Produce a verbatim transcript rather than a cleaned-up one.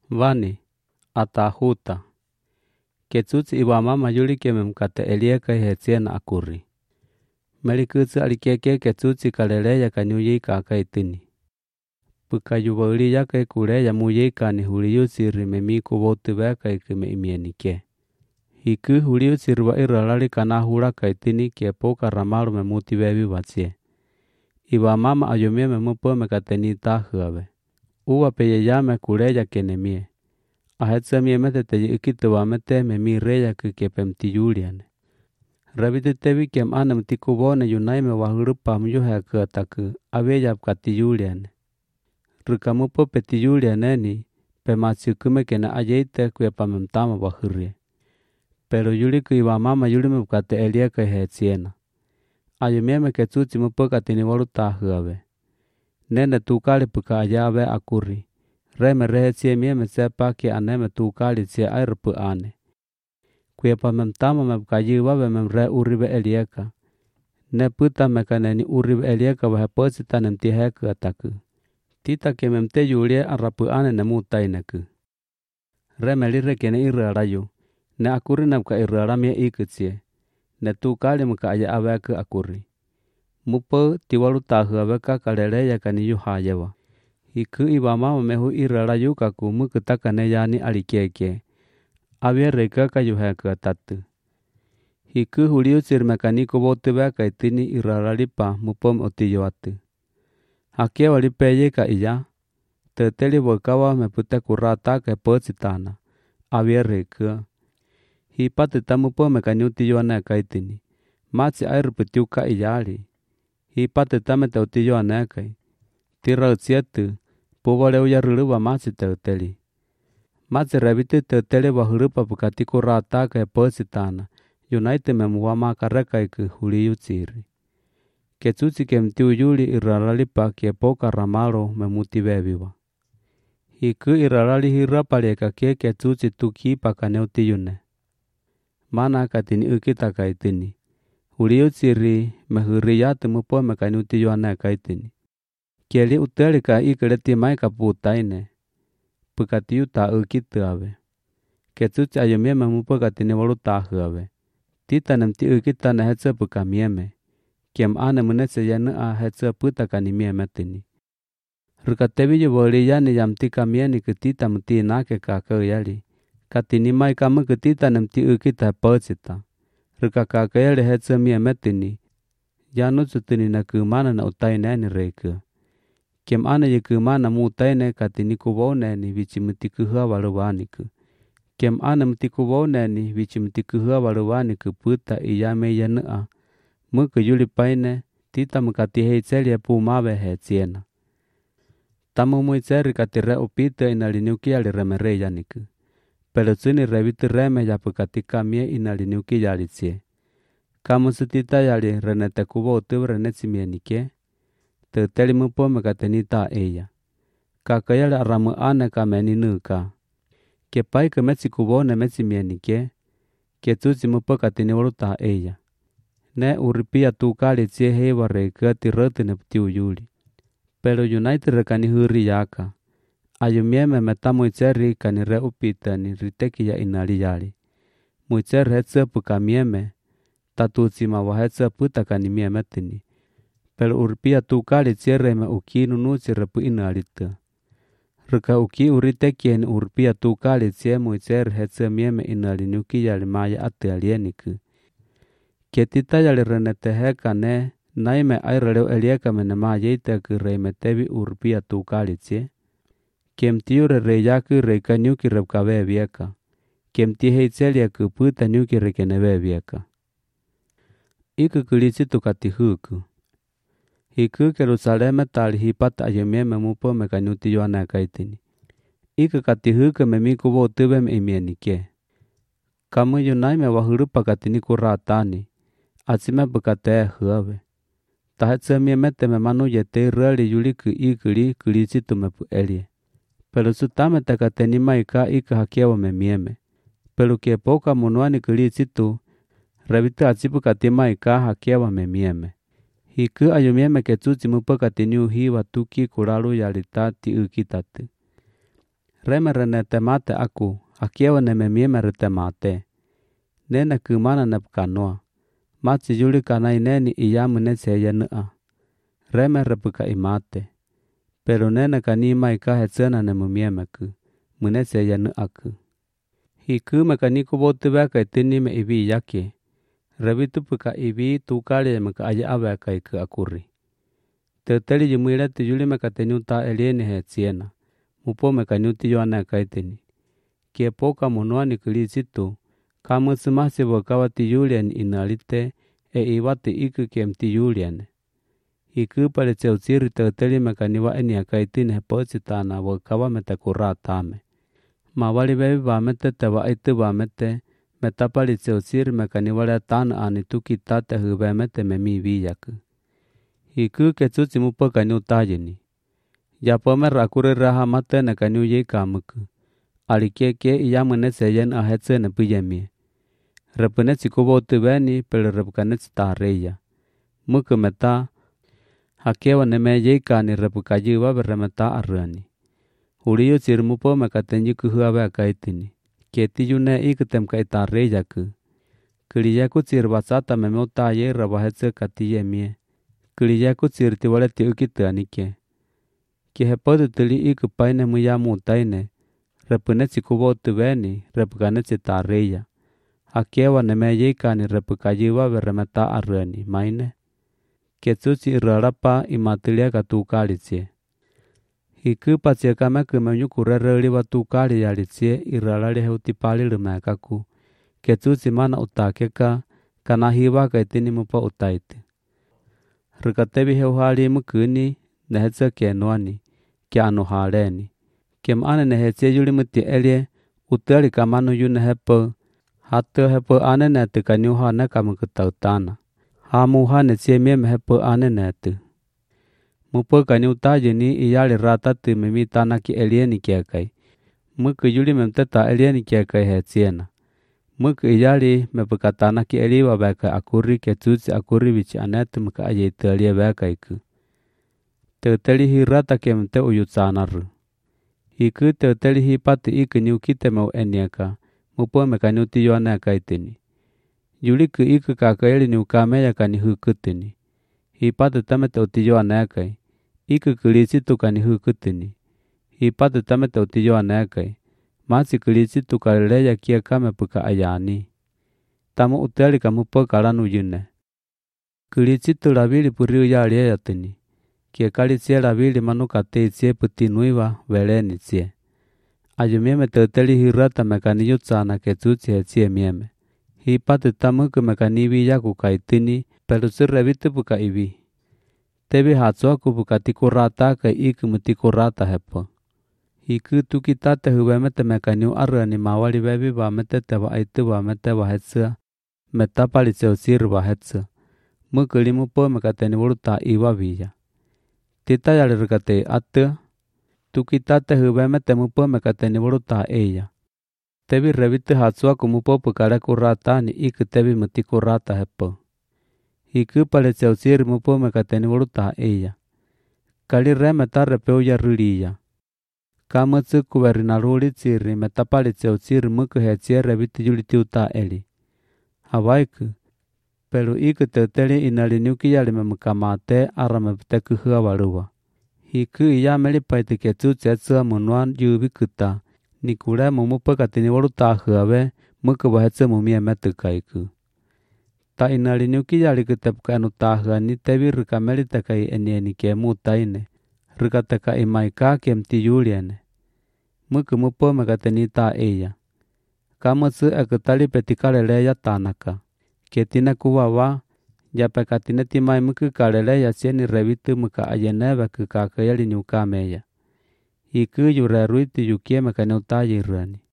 Vani, atahuta. Ketsuti iwa mama yuli keme mkate elieka ihetiena akuri. Melikutsi alikeke ketsuti kaleleya kanyuyi kakaitini. Puka yubali yaka kuleya muyeka ni huliyutsiri memiko wote weka ikime imienike. Hiku huliyutsiri wa iralali kana hula kaitini kepoka ramalu memuti webi watsie. Iwa mama ayumie memupo mekateni tahuawe. Uwa peyeyame kuleya kenemie. Ahetsamie metete ikite wamete memireya kekepemti yuliane. Rabite tevi kem anem tikubone yunaime wahurupa myuhe kataku aveyap kati yuliane. Rikamupo peti yulianeni pematsiukume kena ayeite kuepamemtama wahurie. Pero yuliku iwa mama yulime bukate elieka ihetiena. Ayumieme ketsuti mupo katini walu tahuawe. Nene tukali puka ayawe akuri. Reme rehetsie mieme sepaki aneme tukali tsie airupu ane. Kuepamemtama mebkayiwawe memre uribe elieka. Ne puta mekaneni uribe elieka waheposita nemtiheku ataku. Tita kememte yulie arapu ane nemutaineku. Reme lire kene irarayu. Ne akuri nemka iraramie ikutsie. Ne tukali muka aya aweku akuri. Mupo tiwalu tahuaweka kaleleya kani yuhayewa. Hiku iwa mama mehu irarayu kaku mukutakane yani alikeke. Aviereka kayuheka tatu. Hiku huliutsir mekaniko wote weka itini iraralipa mupom otiyoatu. Hakewa lipeyeka iya. Teteli wakawa mepute kurata ke positana. Aviereka. Hipate tamupo mekanyuti yoane kaitini. Matsi airuputiuka iyali. Hipate tamete otiyoane kai. Tira utsietu. Puwale uyaruluwa matsi teteli. Matsi rebiti teteli wahurupa pukatiku rata ke positana. Yunaite memuwa makareka iku huliyutsiri. Ketsuti kemtiu yuli iraralipa kepoka ramalo memuti webiwa. Hiku irarali hirapaleka ke ketsuti tuki pakaneuti yune. Mana katini ukita kaitini. Huliyutsiri mehuriyatu mupo mekanyuti yoane kaitini. Keli utelika ikeleti maika putaine. Pukatiu ta ukitu awe. Ketsuti ayumie memupo katini walu tahuawe. Tita nemti ukita na hetsa pukamieme. Kiem ane munetse yanua hetsa putakani miemetini. Rukatebi yuboli yani yamti kamieni ketita mti nake kakayali. Katini maika muketita nemti ukita posita. Rukakakayali hetsa miemetini. Yanutsutini na kumana na utaineni reika. Kiem ane yikumana mutaine katini kuboneni vichi mutikuhua waluwaniku. Kem ane mtikuboneni vichi mtikuhua waluwaniku puta iyame yanua. Muku yuli paine tita mukati heitselia pumawe hetiena. Tamu muitseri katire upite inaliniuki yali remere yaniku. Pelutsuni reviti reme ya pukatika mie inaliniuki yalitsie. Kamu sutita yali renete kubo utu renetsi mienike. Teteli mupo mekatenita eya. Kakayali aramu ane kameni nuka. Kepai ke metsi kubone metsi mienike. Ketsuti mupo katini waluta eya. Ne uripia tukali tsie hewa reka tiroti neptiu yuli. Pero United rekani huri yaka. Ayumieme meta muitseri kani re upita ni riteki ya inali yali. Muitseri hetsa pukamieme. Tatutsima wa hetsa puta kani miemetini. Pero uripia tukali tsie reme uki nunutsi repu inalita. Ruka uki uriteki en uripia tukali tsie muitseri hetsa mieme inali nuki yali maya ati alieniku. Ketita yali renete heka ne naime airaleu elieka menema yeite ku reimetevi urpia tukali tsie. Kemtiure reyaku reika nyuki repkawe vieka. Kemti heitselia ku puta nyuki rekenewe vieka. Iku kulitsi tukati huku. Hiku Jerusaleme tali hipata ayemieme mupo mekanyuti yoane kaitini. Iku kati huku memiku wo tuwe me imienike. Kamu yunaime wahurupa katini kuratani. Atsime bukate huawe. Tahetsa miemete memanu yete rali yuliku ikuli kulitsi tumepu elie. Pelu sutame takateni maika ika hakewa memieme. Pelu kepoka munuani kulitsi tu. Rebita atsipu kati maika hakewa memieme. Hiku ayumieme ketsuti mupo katini uhiwa tuki kuralu yalitati ukitatu. Remere ne temate aku, akiewa ne memiemere temate. Nena kumana ne pkanoa. Machi juli kana ineni iyamu ne seya nea. Remere puka imate. Pero nena kanima ikahe tsena ne mumiemeku. Mune seya neaku. Hiku mekaniku botu beka itini me ibi yake. Rebitu puka ibi tukali meka aya abeka iku akuri. Teteli jumile tu juli meka tenyuta elieni he tsiena. Mupo meka nyuti yoana kaitini. Kie poka munuani kilisitu. Kamu semasi wakawati yulian inalite. E iwati iku kiem ti yulian. Hiku pale tseu siri teteli meka niwa eni akaitini he positana wakawa meta kuratame. Mawali bebi bamete te wa itu bamete. Metapali tseu siri meka niwale tana ani tuki tate hubemete memi viyaku. Hiku ketsuti mupo kanyu tajini. Japome rakure raha mate ne kanyu ye kamuku. Alikeke iyamune seyen ahetse ne puyemie. Repene tsikubo tubeni pele repukane tsitareya. Muku meta hakewa ne me ye kani repukajiwa beremeta arani. Uliyo tsiri mupo meka tenyu kuhuawe akaitini. Keti yune ikutem ka itareya ku. Kiliyaku tsiri basata memeuta ye rabahetse katiyemie. Kiliyaku tsiri tiwale ti ukitu anike. Kihepodu tili iku paine muyamu taine. Repune tsikubo tubeni repukane tsitareya. Hakewa ne me ye kani repukajiwa beremeta arani maine. Ketsuti irarapa imatilia katukalitsie. Hiku patsia kame kemenyuku rereli watukali yalitsie iralali heutipali lumekaku. Ketsuti mana utakeka kana hiwa kaitini mupa utaiti. Rikatebi heuhali mukuni nehetsa kenuani kia anu haleni. Kem ane nehetsia yuli muti elie uteli kamanu yune hepo. Hatu hepo ane netu kanyuha nekamu kutautana. Hamu hane tsie mieme hepo ane netu. Mupo kanyu tajini iyali rata tu mimi tanaki elieni kiakai. Muku yuli memteta elieni kiakai hetsiena. Muku iyali mepukatana ki eliwa beka akuri ketsuti akuri bichi anetu muka ayetu elie beka iku. Teuteli hi rata kemte uyutsanaru. Hiku teuteli hi pati iku nyukite mau eniaka. Mupo mekanyuti yoana kaitini. Yuli ku iku kakaeli nyukame ya kani hukutini. Hipatu tamete utiyo anakai. Iku kilisitu kani hukutini. Hipatu tamete utiyo anakai. Masi kilisitu kalileya kia kame puka ayani. Tamu uteli kamupo kalanu yune. Kilisitu labili puriu ya aliyatini. Kia kalitsie labili manuka teitsie putinuiwa veleni tsie. Ayumieme teuteli hirata mekani yutsana ketsuti hetsie mieme. Hipatu tamuku mekaniwi yaku kaitini. Pelusure vitu puka iwi. Tebi hatsuaku puka tikurata ka iku mutikurata hepo. Hiku tukitate hubemete mekanyu arani mawali bebi bamete tewa aitu bamete wahetsa. Metapali seusir wahetsa. Mukuli mupo mekateni wuluta iwa viya. Tita yalirikate atu. Tukitate hubemete mupo mekateni wuluta eya. Tebi revitu hatsuaku mupo pukale kurata ni iku tebi mutikurata hepo. Hiku pale seusir mupo mekateni wuluta eya. Kali remeta repeu ya ruliya. Kamutsu kuberinaruli tsiri metapali seusir muku hetsie revitu yuliti uta eli. Hawaiku. Pelu iku teuteli inalinyuki yali memukamate arame pteku hua waluwa. Hiku iya melipaitu ketsuti etsua munuan yubikuta. Nikule mumupo katini wuluta huawe muku wahetsa mumie metukaiku. Ta inalinyuki yali kutepka enu tahani tebi rikameli tekai enieni kemu taine. Rikateka imaika kem ti yuliene. Muku mupo mekateni ta eya. Kamutsu ekutali petikaleleya tanaka. Ketina kuwawa. Japekatine timai muku kaleleya sieni revitu muka ayenebe kukakayali nyukameya. Hiku yureruiti yukie mekani utayirani.